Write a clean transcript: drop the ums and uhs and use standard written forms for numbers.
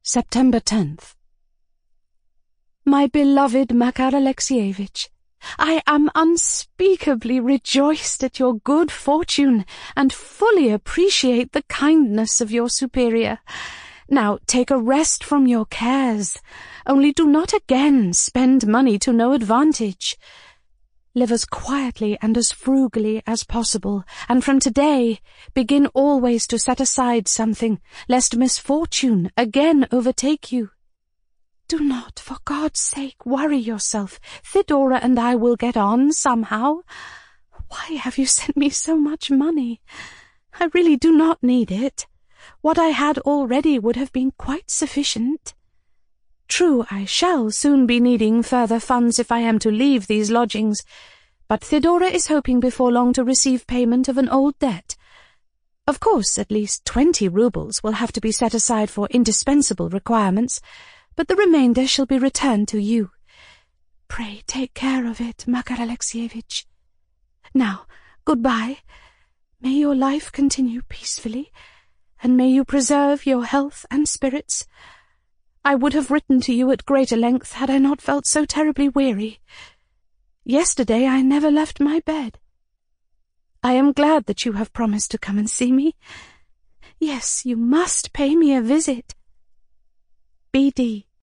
September 10th. My beloved Makar Alexievich, I am unspeakably rejoiced at your good fortune and fully appreciate the kindness of your superior. Now take a rest from your cares, only do not again spend money to no advantage. Live as quietly and as frugally as possible, and from today begin always to set aside something, lest misfortune again overtake you. Do not, for God's sake, worry yourself. Theodora and I will get on somehow. Why have you sent me so much money? I really do not need it. What I had already would have been quite sufficient. True, I shall soon be needing further funds if I am to leave these lodgings, but Theodora is hoping before long to receive payment of an old debt. Of course, at least 20 roubles will have to be set aside for indispensable requirements, but the remainder shall be returned to you. Pray take care of it, Makar Alexievich. Now, good-bye. May your life continue peacefully, and may you preserve your health and spirits. I would have written to you at greater length had I not felt so terribly weary. Yesterday I never left my bed. I am glad that you have promised to come and see me. Yes, you must pay me a visit. B.D.